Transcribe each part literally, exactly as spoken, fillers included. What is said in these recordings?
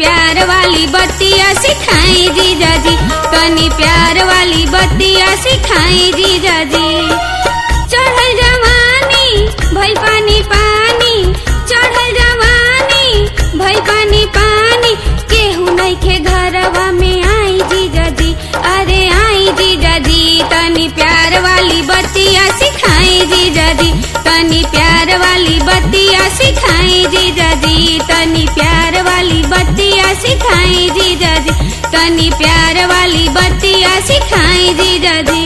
प्यार वाली बत्तियाँ सिखाई जीजा जी, तनी प्यार वाली बत्तियाँ सिखाई जीजा जी। चढ़ल जवानी भई पानी पानी, चढ़ल जवानी भई पानी पानी, केहू नइखे घरवा में आई जीजा जी, अरे आई जीजा जी। तनी प्यार वाली बत्तियाँ सिखाई जीजा जी, तनी प्यार वाली बत्तियाँ सिखाई जीजा जी, तनी प्यार वाली बत्तियाँ सिखाई जीजा जी, तनी प्यार वाली बत्तियाँ सिखाई जीजा जी।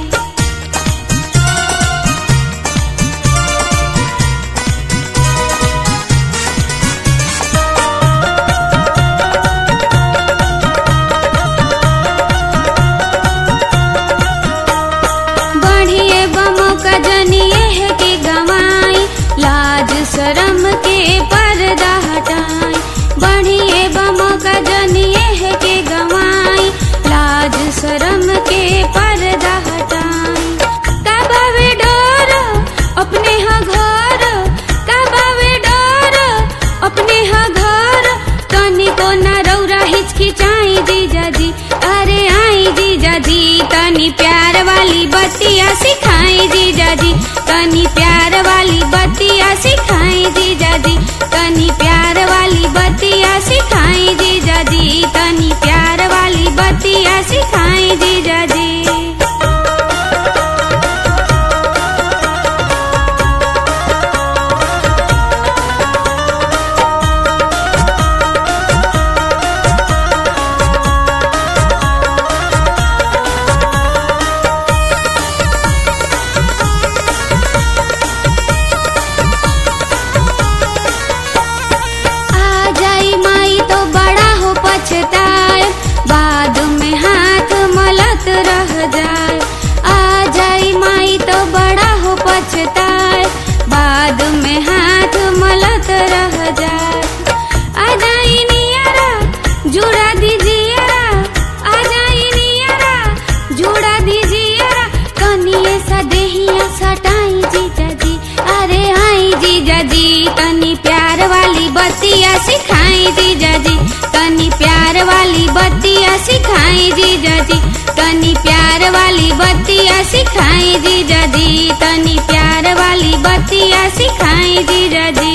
बढ़िए बमो का जनिए है कि गवाई, लाज शरम के पर्दा हटाई। बढ़िए बमो का जनिए है कि गवाई, लाज शरम के पर्दा हटाई। काबावे डोर अपने हा घर, काबावे डोर अपने हा घर, तनी को ना रौरा हिचकिचाई जीजा जी, अरे आई जीजा जी। तनी प्यार वाली बत्तियाँ सिखाई जीजा जी, तनी प्यार वाली बत्तियाँ सिखाई जीजा जी, तनी प्यार वाली बत्तियाँ सिखाई जीजा जी, तनी प्यार वाली बत्तियाँ सिखाई जीजा जी। बाद में हाथ मलत रह जाए, आ जाई माई तो बड़ा हो पछताए, बाद में हाथ मलत रह जाए। आ जाई नियरा जुड़ा दीजिएरा, आ जाई नियरा जुड़ा दीजिएरा, कनिए सा देहिया सटाई जीजा जी, अरे आई जीजा जी। तनी प्यार वाली बत्तियाँ सिखाई जीजा जी, तनी प्यार वाली बत्तियाँ सिखाई जीजा जी, तनी प्यार वाली बत्तियाँ सिखाई जीजा जी, तनी प्यार वाली बत्तियाँ सिखाई जीजा जी।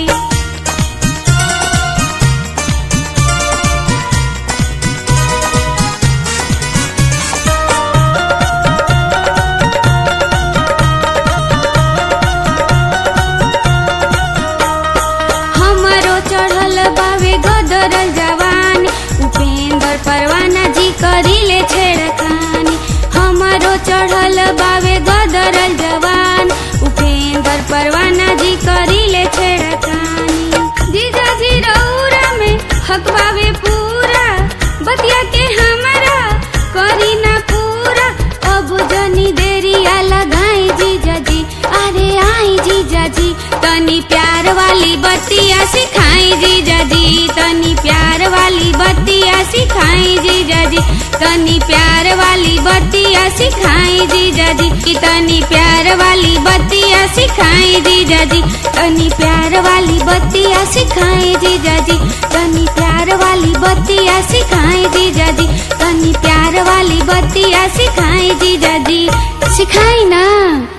गदरल जवानी उपेंद्र परवाना जी करीले छेड़खानी, हमारो चढ़ल बावे गदरल जवान उपेंद्र परवाना जी करीले छेड़खानी। जीजा जी रौरा में हक बावे पूरा, बतिया के हमारा करी ना पूरा, अब जनी देरिया लगाई जीजा जी, अरे आई जीजा जी। तनी प्यार वाली बत्तियाँ सिखाई जीजा जी, तनी प्यार वाली बत्तियाँ सिखाई जीजा जी, तनी प्यार वाली बत्तियाँ सिखाई जीजा जी, तनी प्यार वाली बत्तियाँ सिखाई जीजा जी, तनी प्यार वाली बत्तियाँ सिखाई जीजा जी, तनी प्यार वाली बत्तियाँ सिखाई जीजा जी, तनी प्यार वाली बत्तियाँ सिखाई जीजा जी, सिखाई ना।